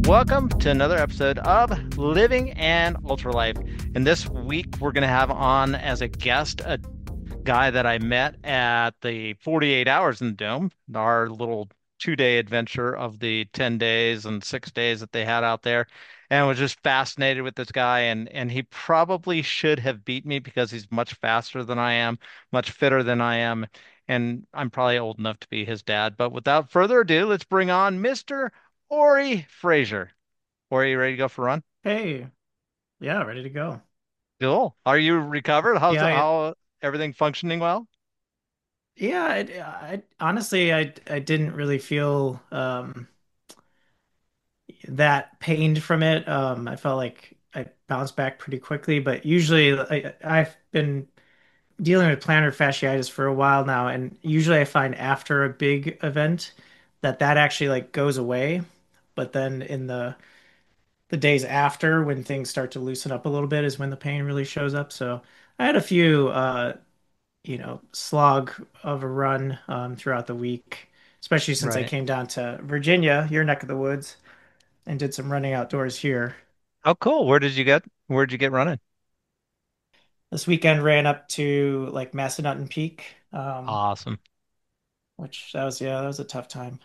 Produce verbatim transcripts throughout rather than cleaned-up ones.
Welcome to another episode of Living an Ultralife. And this week, we're going to have on as a guest a guy that I met at the forty-eight Hours in the Dome, our little two day adventure of the ten days and six days that they had out there. And was just fascinated with this guy. And, and he probably should have beat me because he's much faster than I am, much fitter than I am. And I'm probably old enough to be his dad. But without further ado, let's bring on Mister Ori Fraser. Ori, you ready to go for a run? Hey, yeah, ready to go. Cool. Are you recovered? How's Yeah, I, how everything functioning well? yeah, I, I honestly I I didn't really feel um that pained from it. Um I felt like I bounced back pretty quickly, but usually I I've been dealing with plantar fasciitis for a while now, and usually I find after a big event that that actually like goes away, but then in the the days after when things start to loosen up a little bit is when the pain really shows up. So I had a few uh you know, slog of a run um, throughout the week, especially since I Right. came down to Virginia, your neck of the woods, and did some running outdoors here. Oh, cool. Where did you get where'd you get running? This weekend ran up to like Massanutten Peak, um, Awesome. which that was, yeah, that was a tough time.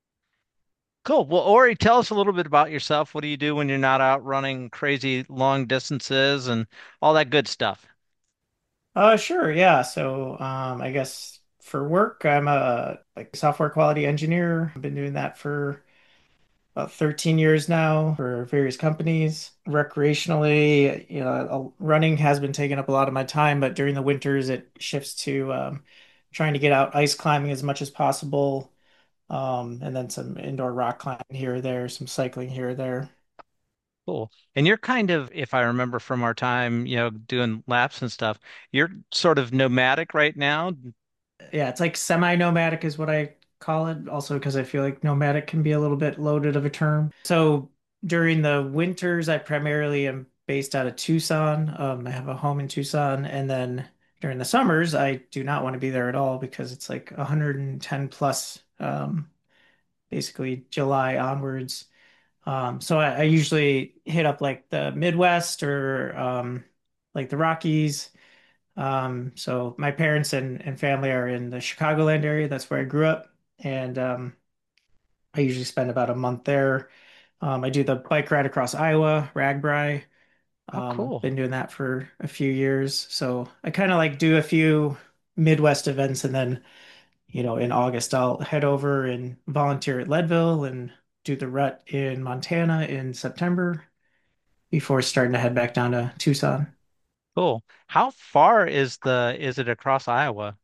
Cool. Well, Ori, tell us a little bit about yourself. What do you do when you're not out running crazy long distances and all that good stuff? Uh, sure, yeah. So, um, I guess for work, I'm a like software quality engineer. I've been doing that for about thirteen years now for various companies. Recreationally, you know, running has been taking up a lot of my time, but during the winters, it shifts to um, trying to get out ice climbing as much as possible, um, and then some indoor rock climbing here or there, some cycling here or there. Cool. And you're kind of, if I remember from our time, you know, doing laps and stuff, you're sort of nomadic right now. Yeah, it's like semi-nomadic is what I call it. Also, because I feel like nomadic can be a little bit loaded of a term. So during the winters, I primarily am based out of Tucson. Um, I have a home in Tucson, and then during the summers, I do not want to be there at all because it's like one hundred ten plus, um, basically July onwards. Um, so I, I usually hit up like the Midwest or um, like the Rockies. Um, so my parents and, and family are in the Chicagoland area. That's where I grew up. And um, I usually spend about a month there. Um, I do the bike ride across Iowa, Ragbri. Oh, Um, cool. been doing that for a few years. So I kind of like do a few Midwest events and then, you know, in August I'll head over and volunteer at Leadville and do the rut in Montana in September before starting to head back down to Tucson. Cool. How far is the is it across Iowa?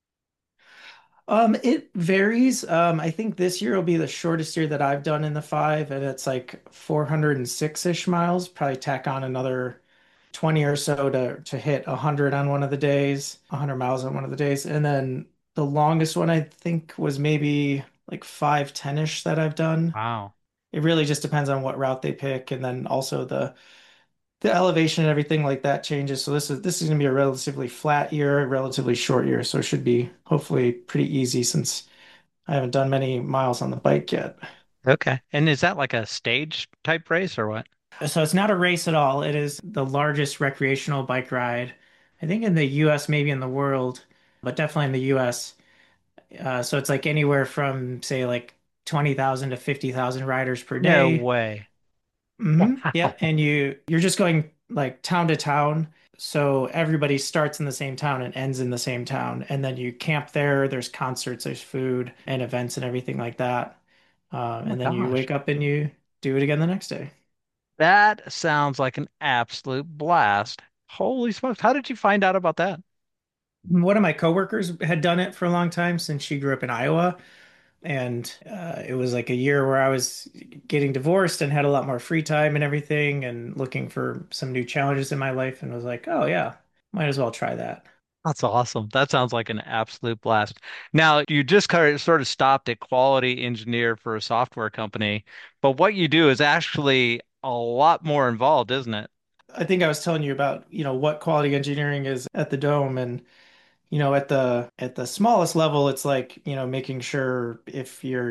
Um, it varies. Um, I think this year will be the shortest year that I've done in the five, and it's like four hundred six-ish miles. Probably tack on another twenty or so to to hit one hundred on one of the days, one hundred miles on one of the days. And then the longest one I think was maybe like five ten-ish that I've done. Wow. It really just depends on what route they pick, and then also the the elevation and everything like that changes. So this is this is gonna be a relatively flat year, a relatively short year, so it should be hopefully pretty easy since I haven't done many miles on the bike yet. Okay. And is that like a stage type race or what? So it's not a race at all. It is the largest recreational bike ride, I think in the U S, maybe in the world, but definitely in the U S. Uh, so it's like anywhere from say like twenty thousand to fifty thousand riders per No day. way. Hmm. Yeah, Wow. and you you're just going like town to town. So everybody starts in the same town and ends in the same town, and then you camp there. There's concerts, there's food and events and everything like that. Um, Oh my and then you gosh. wake up and you do it again the next day. That sounds like an absolute blast. Holy smokes. How did you find out about that? One of my coworkers had done it for a long time since she grew up in Iowa, and uh, it was like a year where I was getting divorced and had a lot more free time and everything, and looking for some new challenges in my life, and was like, oh yeah, might as well try that. That's awesome. That sounds like an absolute blast. Now, you just kind of sort of stopped at quality engineer for a software company, but what you do is actually a lot more involved, isn't it? I think I was telling you about, you know, what quality engineering is at the Dome, and you know, at the at the smallest level, it's like, you know, making sure if you're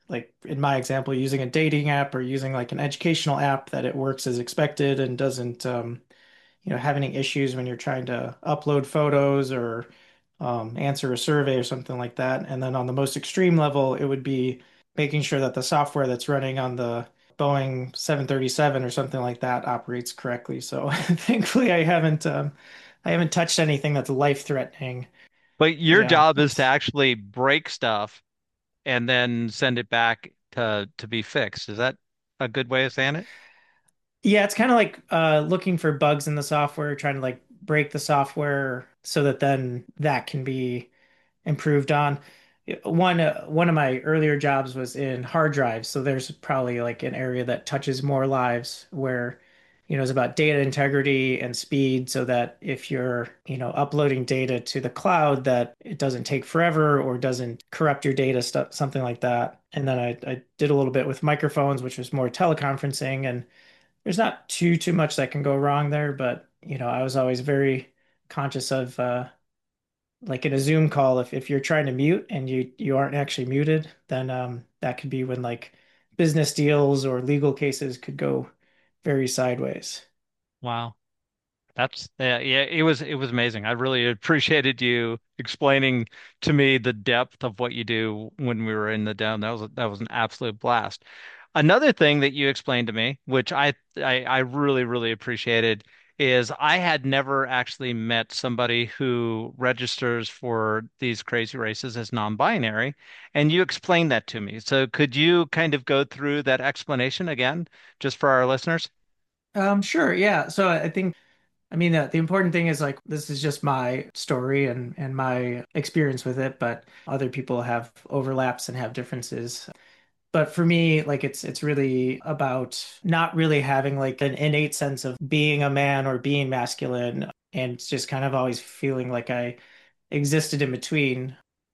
like in my example, using a dating app or using like an educational app, that it works as expected and doesn't, um, you know, have any issues when you're trying to upload photos or um, answer a survey or something like that. And then on the most extreme level, it would be making sure that the software that's running on the Boeing seven thirty-seven or something like that operates correctly. So thankfully, I haven't um, I haven't touched anything that's life-threatening. But your Yeah, job is to it's actually break stuff and then send it back to to be fixed. Is that a good way of saying it? yeah, it's kind of like uh, looking for bugs in the software, trying to like break the software so that then that can be improved on. One uh, one of my earlier jobs was in hard drives, so there's probably like an area that touches more lives where, you know, it's about data integrity and speed, so that if you're, you know, uploading data to the cloud, that it doesn't take forever or doesn't corrupt your data, stuff, something like that. And then I, I did a little bit with microphones, which was more teleconferencing, and there's not too too much that can go wrong there, but you know, I was always very conscious of uh like in a Zoom call, if if you're trying to mute and you you aren't actually muted, then um that could be when like business deals or legal cases could go very sideways. Wow. That's yeah, yeah, it was it was amazing. I really appreciated you explaining to me the depth of what you do when we were in the dome. That was that was an absolute blast. Another thing that you explained to me, which I I, I really really appreciated, is I had never actually met somebody who registers for these crazy races as non-binary, and you explained that to me. So could you kind of go through that explanation again, just for our listeners? Um, sure, yeah. So I think, I mean, uh, the important thing is like this is just my story and and my experience with it, but other people have overlaps and have differences. But for me, like it's it's really about not really having like an innate sense of being a man or being masculine, and just kind of always feeling like I existed in between.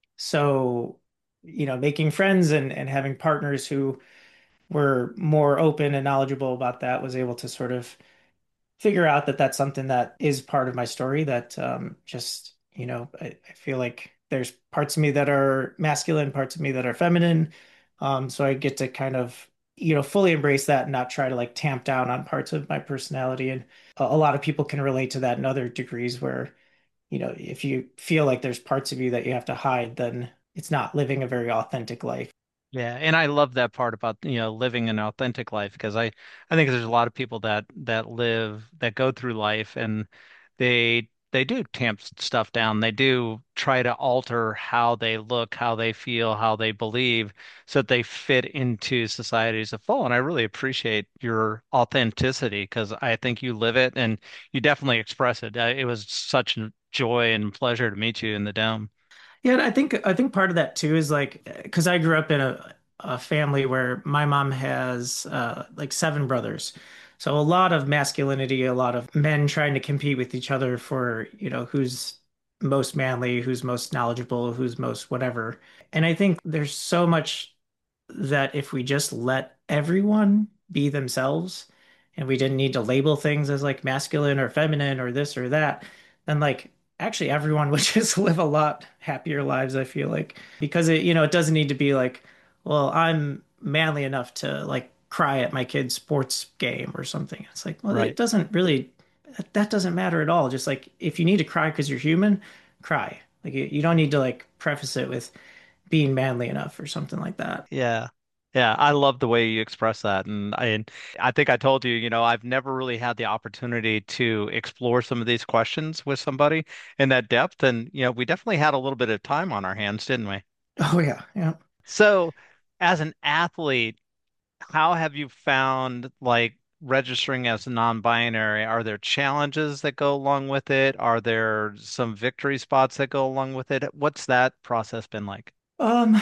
So, you know, making friends and and having partners who were more open and knowledgeable about that was able to sort of figure out that that's something that is part of my story that um, just, you know, I, I feel like there's parts of me that are masculine, parts of me that are feminine. Um, so I get to kind of, you know, fully embrace that and not try to like tamp down on parts of my personality. And a, a lot of people can relate to that in other degrees where, you know, if you feel like there's parts of you that you have to hide, then it's not living a very authentic life. Yeah, and I love that part about, you know, living an authentic life because I I think there's a lot of people that that live that go through life and they they do tamp stuff down. They do try to alter how they look, how they feel, how they believe so that they fit into society as a full. And I really appreciate your authenticity because I think you live it and you definitely express it. Uh, It was such a joy and pleasure to meet you in the Dome. Yeah, and I think I think part of that too is like because I grew up in a, a family where my mom has uh, like seven brothers. So a lot of masculinity, a lot of men trying to compete with each other for, you know, who's most manly, who's most knowledgeable, who's most whatever. And I think there's so much that if we just let everyone be themselves and we didn't need to label things as like masculine or feminine or this or that, then like actually everyone would just live a lot happier lives, I feel like. Because it, you know, it doesn't need to be like, well, I'm manly enough to like cry at my kid's sports game or something. It's like, well, it Right. doesn't really, that doesn't matter at all. Just like if you need to cry because you're human, cry. Like you, you don't need to like preface it with being manly enough or something like that. Yeah. Yeah, I love the way you express that. And I and I think I told you, you know, I've never really had the opportunity to explore some of these questions with somebody in that depth. And, you know, we definitely had a little bit of time on our hands, didn't we? Oh yeah, yeah. So, as an athlete, how have you found like registering as non-binary? Are there challenges that go along with it? Are there some victory spots that go along with it? What's that process been like? Um,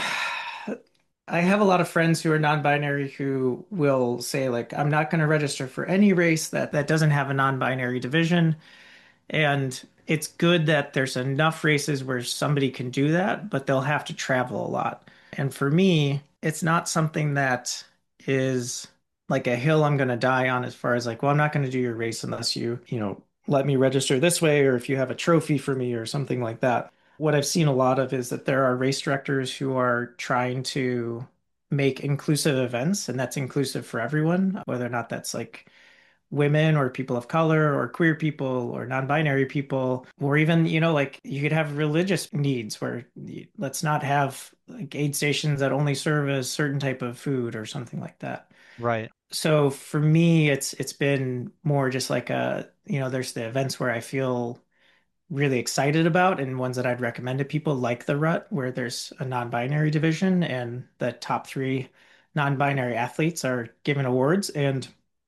I have a lot of friends who are non-binary who will say like, I'm not going to register for any race that that doesn't have a non-binary division. And it's good that there's enough races where somebody can do that, but they'll have to travel a lot. And for me, it's not something that is like a hill I'm going to die on as far as like, well, I'm not going to do your race unless you, you know, let me register this way or if you have a trophy for me or something like that. What I've seen a lot of is that there are race directors who are trying to make inclusive events, and that's inclusive for everyone, whether or not that's like women or people of color or queer people or non-binary people, or even, you know, like you could have religious needs where you, let's not have like aid stations that only serve a certain type of food or something like that. Right. So for me, it's it's been more just like a, you know, there's the events where I feel really excited about and ones that I'd recommend to people like the Rut, where there's a non-binary division and the top three non-binary athletes are given awards. And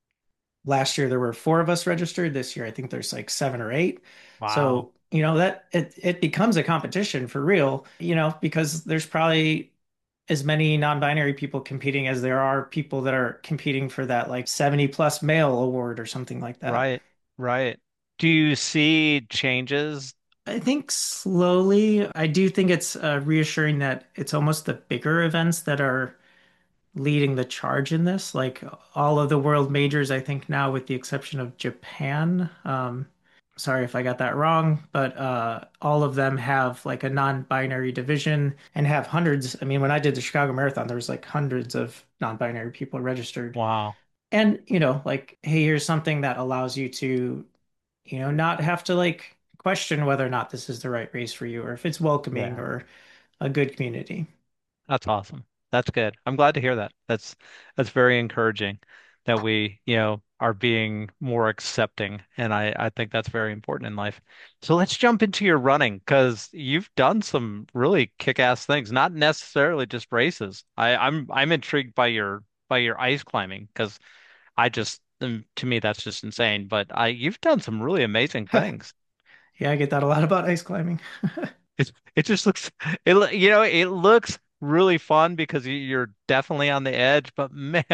last year there were four of us registered. This year I think there's like seven or eight. Wow. So, you know, that it it becomes a competition for real, you know, because there's probably as many non-binary people competing as there are people that are competing for that like seventy plus male award or something like that. Right. Right. Do you see changes? I think slowly, I do think it's uh, reassuring that it's almost the bigger events that are leading the charge in this. Like all of the world majors, I think now, with the exception of Japan. Um, sorry if I got that wrong, but uh, all of them have like a non-binary division and have hundreds. I mean, when I did the Chicago Marathon, there was like hundreds of non-binary people registered. Wow. And, you know, like, hey, here's something that allows you to, you know, not have to like question whether or not this is the right race for you or if it's welcoming Yeah. or a good community. That's awesome. That's good. I'm glad to hear that. That's that's very encouraging that we, you know, are being more accepting. And I, I think that's very important in life. So let's jump into your running because you've done some really kick-ass things, not necessarily just races. I, I'm I'm intrigued by your by your ice climbing because I just um, to me that's just insane. But I you've done some really amazing things. Yeah, I get that a lot about ice climbing. It it just looks it lo- you know it looks really fun because you- you're definitely on the edge, but man,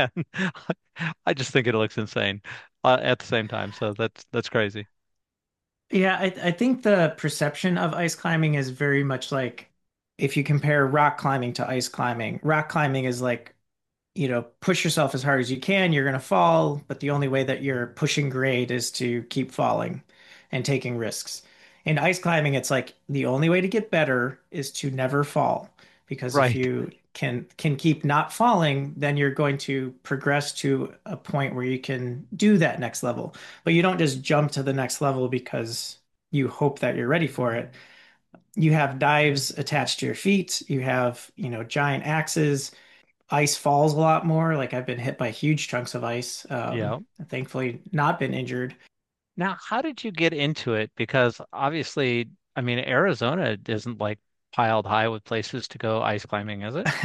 I just think it looks insane uh, at the same time. So that's that's crazy. Yeah, I, I think the perception of ice climbing is very much like if you compare rock climbing to ice climbing. Rock climbing is like, you know, push yourself as hard as you can, you're going to fall, but the only way that you're pushing grade is to keep falling and taking risks. In ice climbing, it's like the only way to get better is to never fall, because if Right, you can can keep not falling, then you're going to progress to a point where you can do that next level. But you don't just jump to the next level because you hope that you're ready for it. You have dives attached to your feet, you have, you know, giant axes. Ice falls a lot more. Like I've been hit by huge chunks of ice. Um, yeah. thankfully, not been injured. Now, how did you get into it? Because obviously, I mean, Arizona isn't like piled high with places to go ice climbing, is it?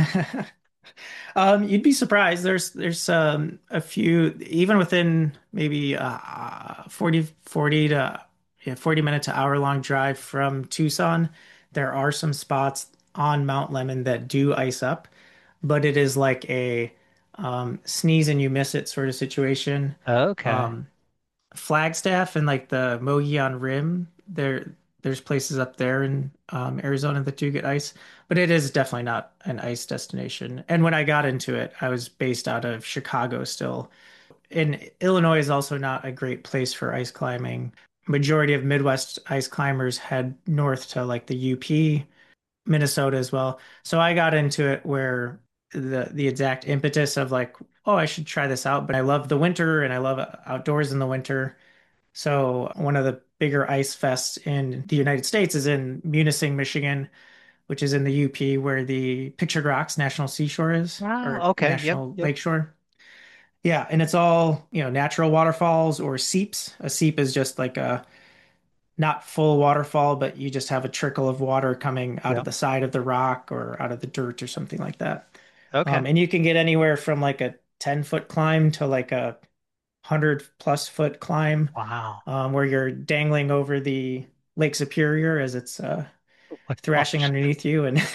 Um, you'd be surprised. There's there's um, a few even within maybe uh, forty forty to yeah, forty minute to hour long drive from Tucson. There are some spots on Mount Lemon that do ice up, but it is like a um, sneeze and you miss it sort of situation. Okay. Um, Flagstaff and like the Mogollon Rim, there there's places up there in um, Arizona that do get ice, but it is definitely not an ice destination. And when I got into it, I was based out of Chicago still. And Illinois is also not a great place for ice climbing. Majority of Midwest ice climbers head north to like the U P, Minnesota as well. So I got into it where the the exact impetus of like, oh, I should try this out, but I love the winter and I love outdoors in the winter. So one of the bigger ice fests in the United States is in Munising, Michigan, which is in the U P where the Pictured Rocks National Seashore is, Wow. or Okay. Yep. National Yep. Lakeshore. Yeah, and it's all, you know, natural waterfalls or seeps. A seep is just like a not full waterfall, but you just have a trickle of water coming out of Yep. the side of the rock or out of the dirt or something like that. Okay. Um, and you can get anywhere from like a ten foot climb to like a one hundred plus foot climb, Wow. um, where you're dangling over the Lake Superior as it's uh, Oh my thrashing gosh. underneath you, and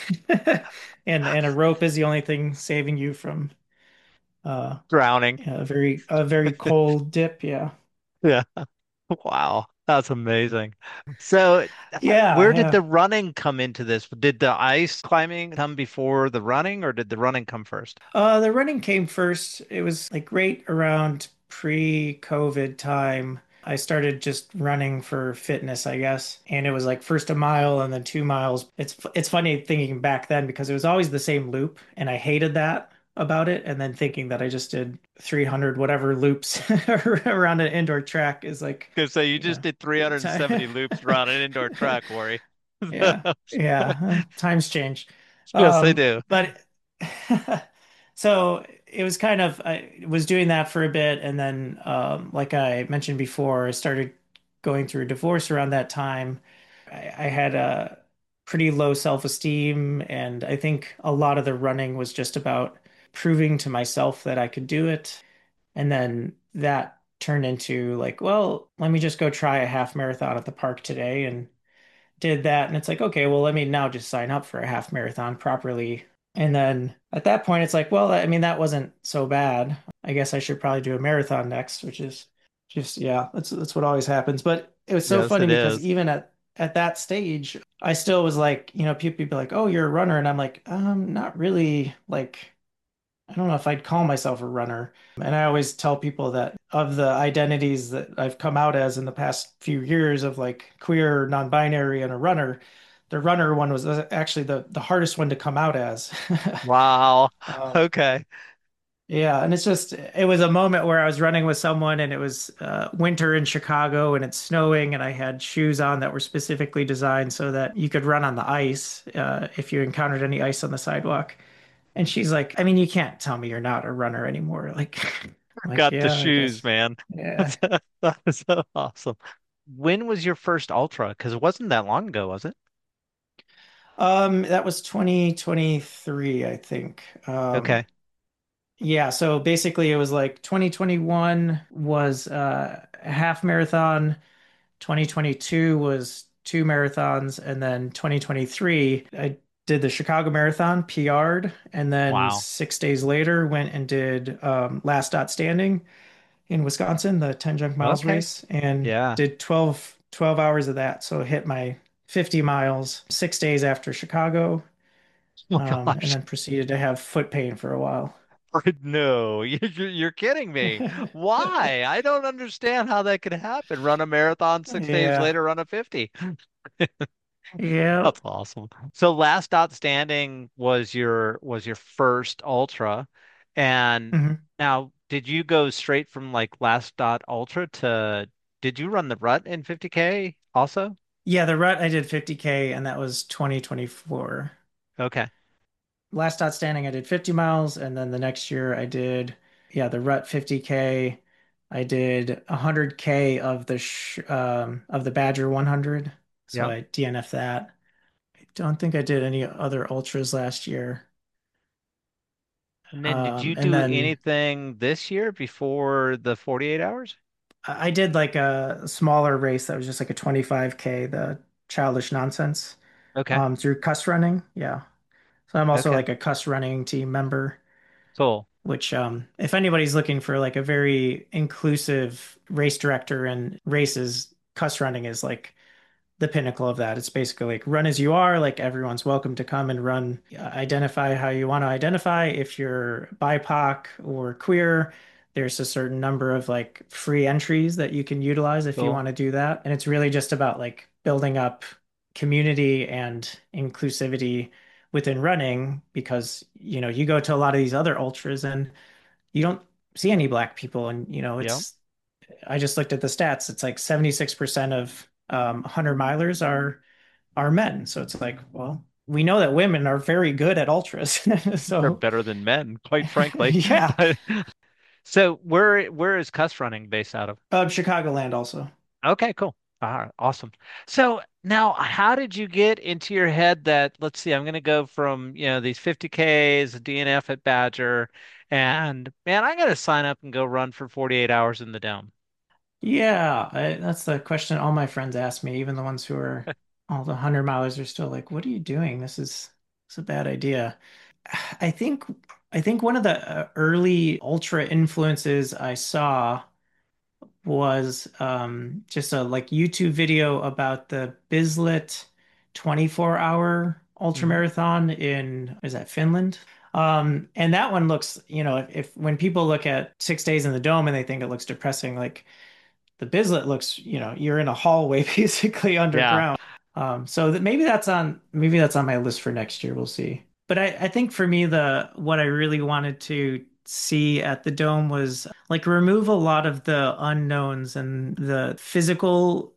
and and a rope is the only thing saving you from uh, Drowning. a very a very cold dip. Yeah, Yeah. Wow, that's amazing. So, uh, yeah, where did yeah. the running come into this? Did the ice climbing come before the running, or did the running come first? Uh, the running came first. It was like right around pre-COVID time. I started just running for fitness, I guess. And it was like first a mile and then two miles. It's it's funny thinking back then because it was always the same loop and I hated that. about it, and then thinking that I just did three hundred whatever loops around an indoor track is like, Because so you just yeah, did time. three hundred seventy loops around an indoor track, Corey. Yeah, yeah, times change. Yes, they Um, do. but so it was kind of, I was doing that for a bit, and then um, like I mentioned before, I started going through a divorce around that time. I, I had a pretty low self-esteem, and I think a lot of the running was just about proving to myself that I could do it. And then that turned into like, well, let me just go try a half marathon at the park today, and did that. And it's like, okay, well, let me now just sign up for a half marathon properly. And then at that point, it's like, well, I mean, that wasn't so bad. I guess I should probably do a marathon next, which is just, yeah, that's that's what always happens. But it was so Yes, funny it because is. even at at that stage, I still was like, you know, people be like, "Oh, you're a runner," and I'm like, um, not really. Like, I don't know if I'd call myself a runner. And I always tell people that of the identities that I've come out as in the past few years of like queer, non-binary, and a runner, the runner one was actually the the hardest one to come out as. Wow. Um, Okay. yeah, and it's just it was a moment where I was running with someone and it was uh, winter in Chicago and it's snowing and I had shoes on that were specifically designed so that you could run on the ice uh, if you encountered any ice on the sidewalk. And she's like, I mean, you can't tell me you're not a runner anymore. Like, like, Got the yeah, I shoes, guess. man. Yeah. That was so awesome. When was your first ultra? Because it wasn't that long ago, was it? Um, that was twenty twenty-three, I think. Um, Okay. yeah, so basically it was like twenty twenty-one was uh, a half marathon, twenty twenty-two was two marathons, and then twenty twenty-three I did the Chicago Marathon, P R'd, and then Wow. six days later went and did um, Last Dot Standing in Wisconsin, the ten junk miles Okay. race, and Yeah. did twelve twelve hours of that. So hit my fifty miles six days after Chicago, Oh my um, and gosh. then proceeded to have foot pain for a while. No, you're, you're kidding me. Why? I don't understand how that could happen. Run a marathon six days Yeah. later, run a fifty. Yeah. That's awesome. So Last Dot Standing was your was your first ultra. And Mhm. now did you go straight from like Last Dot Ultra to did you run the rut in fifty K also? Yeah, the rut I did fifty K and that was twenty twenty-four. Okay. Last dot standing I did fifty miles and then the next year I did yeah, the rut fifty K. I did one hundred K of the sh um of the Badger one hundred. So Yeah. I D N F that. Don't think I did any other ultras last year. And then did Um, you and do then anything this year before the forty-eight hours? I I did like a smaller race that was just like a twenty-five K, the Childish Nonsense, Okay. um, through Cuss Running. Yeah. So I'm also Okay. like a Cuss Running team member, Cool. which um, if anybody's looking for like a very inclusive race director and races, Cuss Running is like the pinnacle of that. It's basically like run as you are, like everyone's welcome to come and run. Identify how you want to identify. If you're B I P O C or queer, there's a certain number of like free entries that you can utilize if you Cool. want to do that. And it's really just about like building up community and inclusivity within running because, you know, you go to a lot of these other ultras and you don't see any black people. And, you know, Yeah. it's I just looked at the stats. It's like seventy-six percent of um, one hundred milers are are men. So it's like, well, we know that women are very good at ultras. They're So better than men, quite frankly. yeah, But so where where is Cuss Running based out of? uh, Chicagoland also. Okay, cool. All right, awesome. So now how did you get into your head that let's see, I'm gonna go from, you know, these fifty Ks, a D N F at Badger, and man, I gotta sign up and go run for forty-eight hours in the dome. Yeah, I, that's the question all my friends ask me. Even the ones who are all the one hundred milers are still like, "What are you doing? This is it's a bad idea." I think I think one of the uh, early ultra influences I saw was um, just a like YouTube video about the Bislett twenty-four hour ultra Hmm. marathon in, is that Finland? Um, and that one looks, you know, if, if when people look at six days in the dome and they think it looks depressing, like the Bislett looks, you know, you're in a hallway basically Yeah. underground. Um, so that maybe that's on maybe that's on my list for next year. We'll see. But I, I think for me, the what I really wanted to see at the dome was like remove a lot of the unknowns and the physical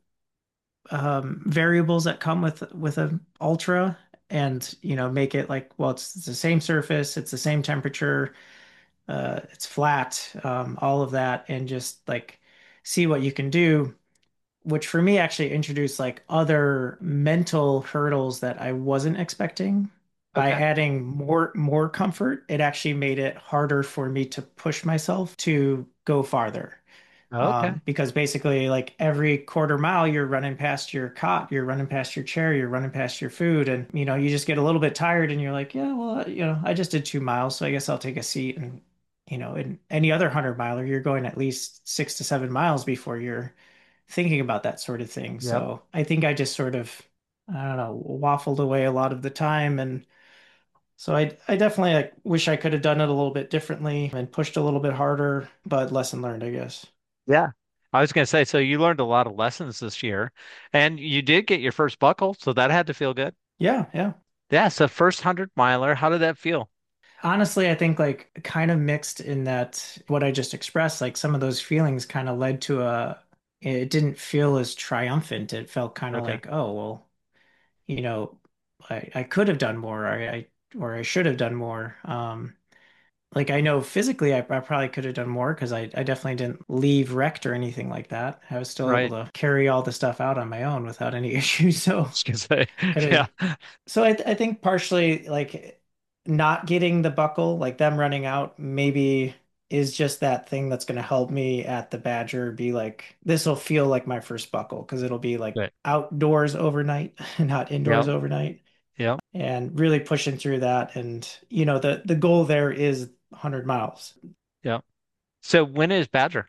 um, variables that come with with an ultra, and you know make it like, well, it's, it's the same surface, it's the same temperature, uh, it's flat, um, all of that, and just like see what you can do, which for me actually introduced like other mental hurdles that I wasn't expecting. By Okay. adding more more comfort, it actually made it harder for me to push myself to go farther. Okay. Um, because basically, like every quarter mile, you're running past your cot, you're running past your chair, you're running past your food, and you know, you just get a little bit tired, and you're like, yeah, well, you know, I just did two miles, so I guess I'll take a seat. And you know, in any other hundred miler, you're going at least six to seven miles before you're thinking about that sort of thing. Yep. So I think I just sort of, I don't know, waffled away a lot of the time, and so I I definitely like wish I could have done it a little bit differently and pushed a little bit harder, but lesson learned, I guess. Yeah. I was going to say, so you learned a lot of lessons this year, and you did get your first buckle, so that had to feel good. Yeah, yeah. Yeah. So first hundred miler, how did that feel? Honestly, I think like kind of mixed in that what I just expressed, like some of those feelings kind of led to a, it didn't feel as triumphant. It felt kind of Okay. like, oh, well, you know, I, I could have done more, or I, or I should have done more. Um, like I know physically I, I probably could have done more because I, I definitely didn't leave wrecked or anything like that. I was still able Right. to carry all the stuff out on my own without any issues. I So was going to say, could have. yeah. So I, th I think partially like not getting the buckle, like them running out, maybe is just that thing that's going to help me at the Badger be like, this will feel like my first buckle because it'll be like Good. outdoors overnight, not indoors Yep. overnight, Yep. and really pushing through that. And, you know, the, the goal there is one hundred miles. Yep. So when is Badger?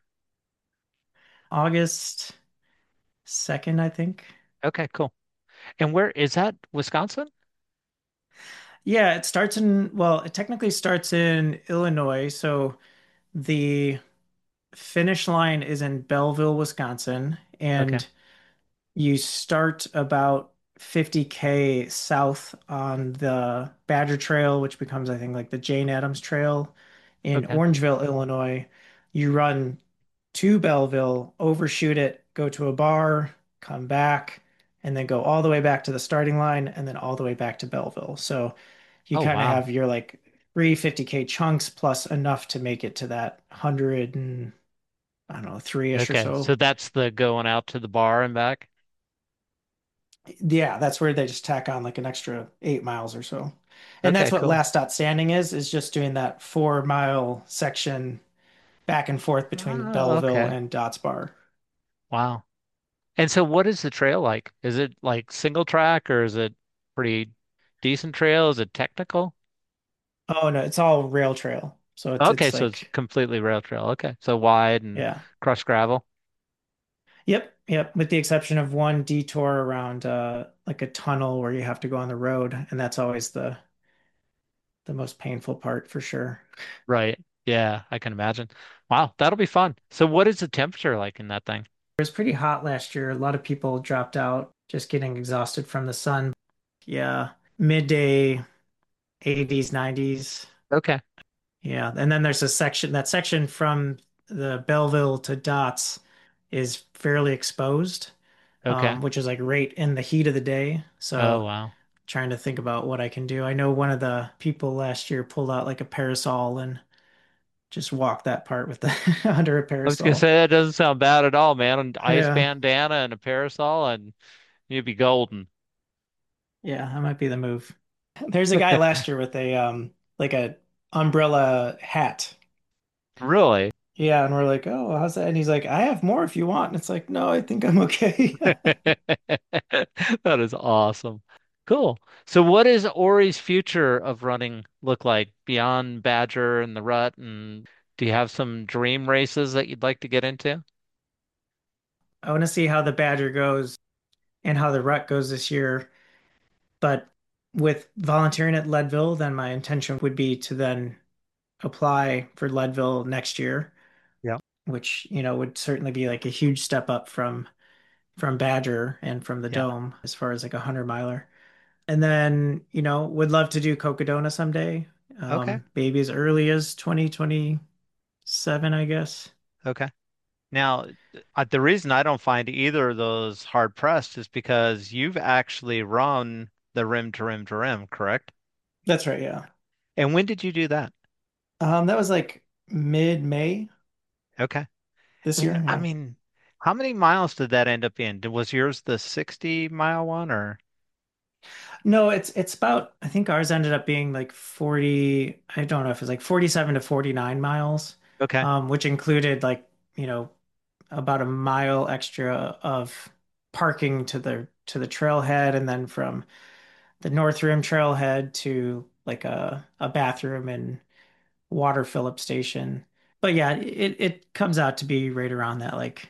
August second, I think. Okay, cool. And where is that? Wisconsin? Yeah, it starts in, well, it technically starts in Illinois. So the finish line is in Belleville, Wisconsin, Okay. and you start about fifty k south on the Badger Trail, which becomes, I think, like the Jane Addams Trail in Okay. Orangeville, Illinois. You run to Belleville, overshoot it, go to a bar, come back, and then go all the way back to the starting line and then all the way back to Belleville. So you Oh, kind of wow. have your like three fifty k chunks plus enough to make it to that one hundred and I don't know, three-ish or Okay. So so. that's the going out to the bar and back? Yeah, that's where they just tack on like an extra eight miles or so. And Okay, that's what cool. Last Dot Standing is, is just doing that four mile section back and forth between Oh, Belleville okay. and Dots Bar. Wow. And so what is the trail like? Is it like single track or is it pretty decent trail? Is it technical? Oh no, it's all rail trail. So it's Okay, it's so it's like, completely rail trail. Okay. So wide and yeah. crushed gravel. Yep, yep. With the exception of one detour around uh like a tunnel where you have to go on the road, and that's always the the most painful part for sure. Right. Yeah, I can imagine. Wow, that'll be fun. So what is the temperature like in that thing? It was pretty hot last year. A lot of people dropped out just getting exhausted from the sun. Yeah, midday eighties, nineties. Okay. Yeah. And then there's a section, that section from the Belleville to Dots is fairly exposed, Okay. um, which is like right in the heat of the day. Oh, So wow. trying to think about what I can do. I know one of the people last year pulled out like a parasol and just walked that part with the under a I was gonna parasol. say that doesn't sound bad at all, man. An ice Yeah. bandana and a parasol and you'd be golden. Yeah, that might be the move. There's a guy last year with a um like a umbrella hat. Really? Yeah, and we're like, oh, how's that? And he's like, I have more if you want. And it's like, no, I think I'm okay. That is awesome. Cool. So what does Ori's future of running look like beyond Badger and the Rut? And do you have some dream races that you'd like to get into? I want to see how the Badger goes and how the Rut goes this year. But with volunteering at Leadville, then my intention would be to then apply for Leadville next year, Yeah. which, you know, would certainly be like a huge step up from from Badger and from the Yeah. Dome as far as like a hundred miler. And then, you know, would love to do Cocodona someday. Okay. Um, maybe as early as twenty twenty-seven, I guess. Okay. Now, uh, the reason I don't find either of those hard pressed is because you've actually run the rim to rim to rim, correct? That's right, yeah. And when did you do that? Um, that was like mid-May Okay. this And year, I yeah. mean, how many miles did that end up in? Did- Was yours the sixty mile one or? No, it's it's about I think ours ended up being like forty, I don't know if it's like forty-seven to forty-nine miles, Okay. um, which included like, you know, about a mile extra of parking to the to the trailhead and then from the North Rim trailhead to like a a bathroom and water fill up station. But yeah, it it comes out to be right around that like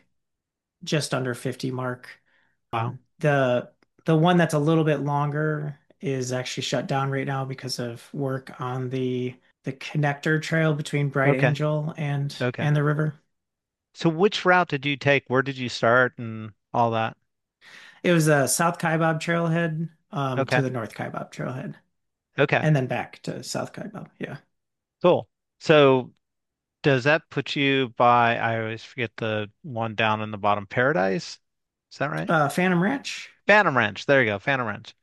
just under fifty mark. Wow. Um, the the one that's a little bit longer is actually shut down right now because of work on the the connector trail between Bright Okay. Angel and Okay. and the river. So which route did you take? Where did you start and all that? It was a South Kaibab trailhead um, to Okay. the North Kaibab trailhead, Okay. and then back to South Kaibab. Yeah, Cool. So does that put you by, I always forget the one down in the bottom, Paradise? Is that right? uh, Phantom Ranch. Phantom Ranch. There you go. Phantom Ranch.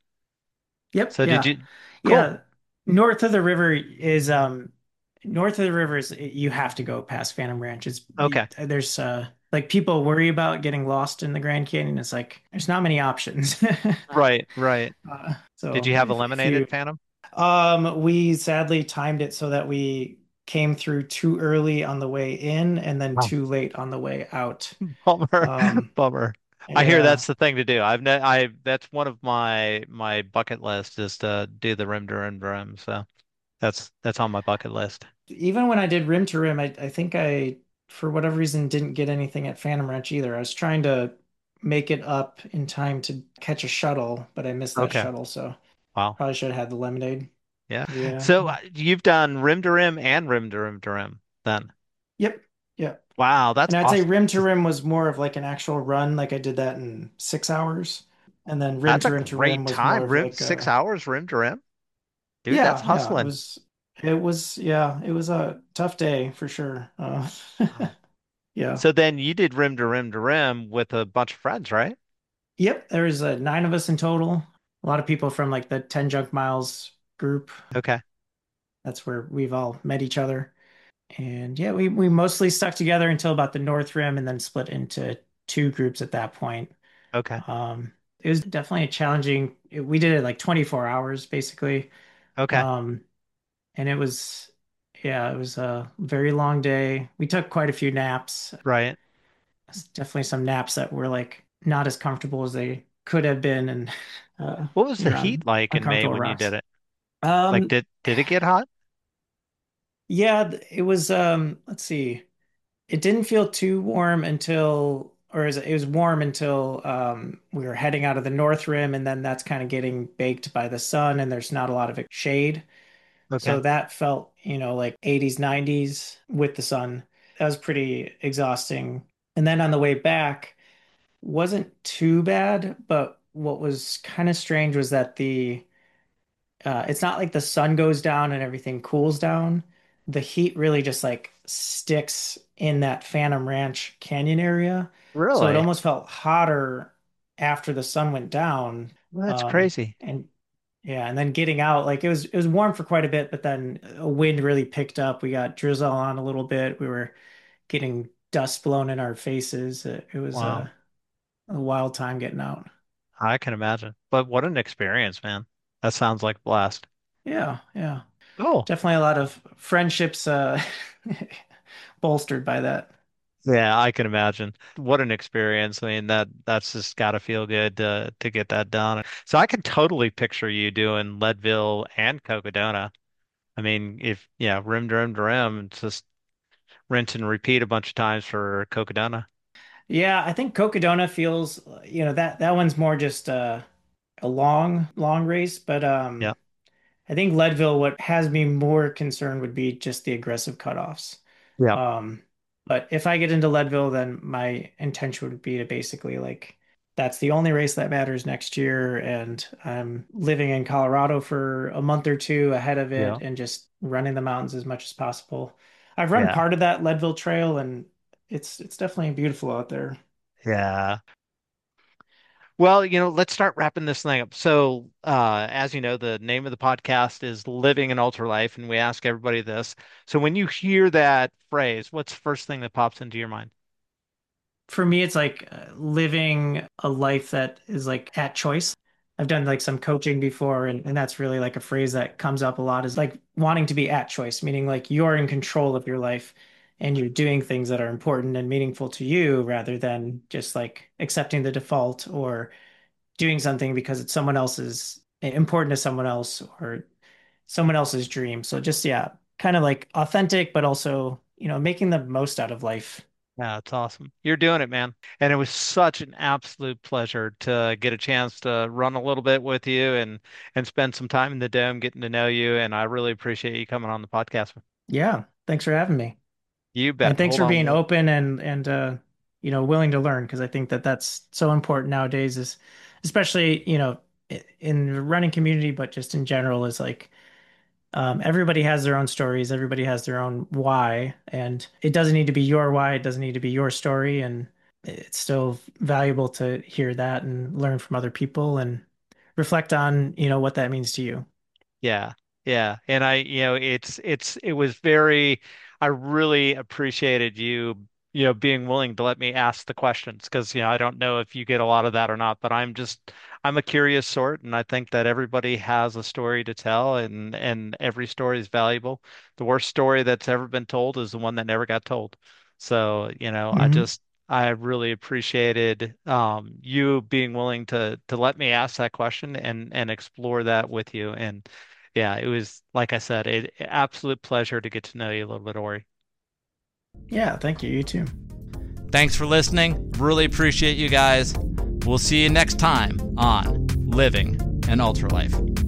Yep, So did yeah, you? Cool. yeah. North of the river is um north of the river is you have to go past Phantom Ranch. It's Okay. there's uh like people worry about getting lost in the Grand Canyon. It's like there's not many options. Right, right. Uh, Did so you have if if eliminated you Phantom? um we sadly timed it so that we came through too early on the way in and then Wow. too late on the way out. Bummer. Um Bummer. I hear yeah. that's the thing to do. I've ne I that's one of my my bucket list is to do the rim to rim to rim. So that's that's on my bucket list. Even when I did rim to rim, I, I think I, for whatever reason, didn't get anything at Phantom Ranch either. I was trying to make it up in time to catch a shuttle, but I missed that Okay. shuttle, so Wow. probably should have had the lemonade. Yeah. Yeah. So uh, you've done rim to rim and rim to rim to rim then. Yep. Yep. Wow, that's And I'd say awesome. rim to rim was more of like an actual run, like I did that in six hours. And then rim That's to a rim to rim great was more time. of Rim like six a, hours rim to rim. Dude, that's yeah, yeah, it hustling. was, it was, yeah, it was a tough day for sure. Uh, Wow. yeah. So then you did rim to rim to rim with a bunch of friends, right? Yep, there was uh, nine of us in total. A lot of people from like the ten Junk Miles group. Okay. That's where we've all met each other. And yeah, we, we mostly stuck together until about the North Rim and then split into two groups at that point. Okay. Um, it was definitely a challenging, it- we did it like twenty-four hours basically. Okay. Um, and it was, yeah, it was a very long day. We took quite a few naps. Right. Definitely some naps that were like not as comfortable as they could have been, and uh, What was the you're heat on like in May uncomfortable when you did rocks. it? Like Um, did did it get hot? yeah, th- it was. Um, let's see. It didn't feel too warm until, or is it it was warm until um, we were heading out of the North Rim, and then that's kind of getting baked by the sun, and there's not a lot of shade. Okay. So that felt, you know, like eighties, nineties with the sun. That was pretty exhausting. And then on the way back, wasn't too bad, but what was kind of strange was that the uh, it's not like the sun goes down and everything cools down. The heat really just like sticks in that Phantom Ranch Canyon area. So it Really? almost felt hotter after the sun went down. Well, that's Um, crazy. and yeah, and then getting out, like it was it was warm for quite a bit, but then a wind really picked up. We got drizzle on a little bit. We were getting dust blown in our faces. It, it was Wow. a, a wild time getting out. I can imagine. But what an experience, man. That sounds like a blast. Yeah, yeah. Cool. Definitely a lot of friendships uh bolstered by that. Yeah, I can imagine. What an experience. I mean, that that's just gotta feel good to to get that done. So I can totally picture you doing Leadville and Cocodona. I mean, if yeah, rim to rim to rim, it's just rinse and repeat a bunch of times for Cocodona. Yeah, I think Cocodona feels, you know, that that one's more just uh, a long, long race, but Yeah. um I think Leadville, what has me more concerned would be just the aggressive cutoffs. Yeah. Um, but if I get into Leadville, then my intention would be to basically like that's the only race that matters next year. And I'm living in Colorado for a month or two ahead of it Yeah. and just running the mountains as much as possible. I've run Yeah. part of that Leadville Trail, and it's it's definitely beautiful out there. Yeah. Well, you know, let's start wrapping this thing up. So, uh, as you know, the name of the podcast is Living an Ultra Life, and we ask everybody this. So, when you hear that phrase, what's the first thing that pops into your mind? For me, it's like uh, living a life that is like at choice. I've done like some coaching before, and, and that's really like a phrase that comes up a lot is like wanting to be at choice, meaning like you're in control of your life and you're doing things that are important and meaningful to you rather than just like accepting the default or doing something because it's someone else's important to someone else or someone else's dream. So just, yeah, kind of like authentic, but also, you know, making the most out of life. Yeah, it's awesome. You're doing it, man. And it was such an absolute pleasure to get a chance to run a little bit with you and and spend some time in the dome getting to know you. And I really appreciate you coming on the podcast. Yeah. Thanks for having me. You And bet. thanks Hold for on. being one- open and and uh you know willing to learn because I think that that's so important nowadays is especially you know i- in the running community but just in general is like um everybody has their own stories, everybody has their own why, and it doesn't need to be your why, it doesn't need to be your story, and it's still valuable to hear that and learn from other people and reflect on you know what that means to you. Yeah. Yeah. And I, you know, it's it's it was very I really appreciated you, you know, being willing to let me ask the questions because, you know, I don't know if you get a lot of that or not, but I'm just I'm a curious sort and I think that everybody has a story to tell and and every story is valuable. The worst story that's ever been told is the one that never got told. So, you know, I Hmm. just I really appreciated um, you being willing to to let me ask that question and and explore that with you. And yeah, it was like I said, an absolute pleasure to get to know you a little bit, Ori. Yeah, thank you. You too. Thanks for listening. Really appreciate you guys. We'll see you next time on Living an Ultra Life.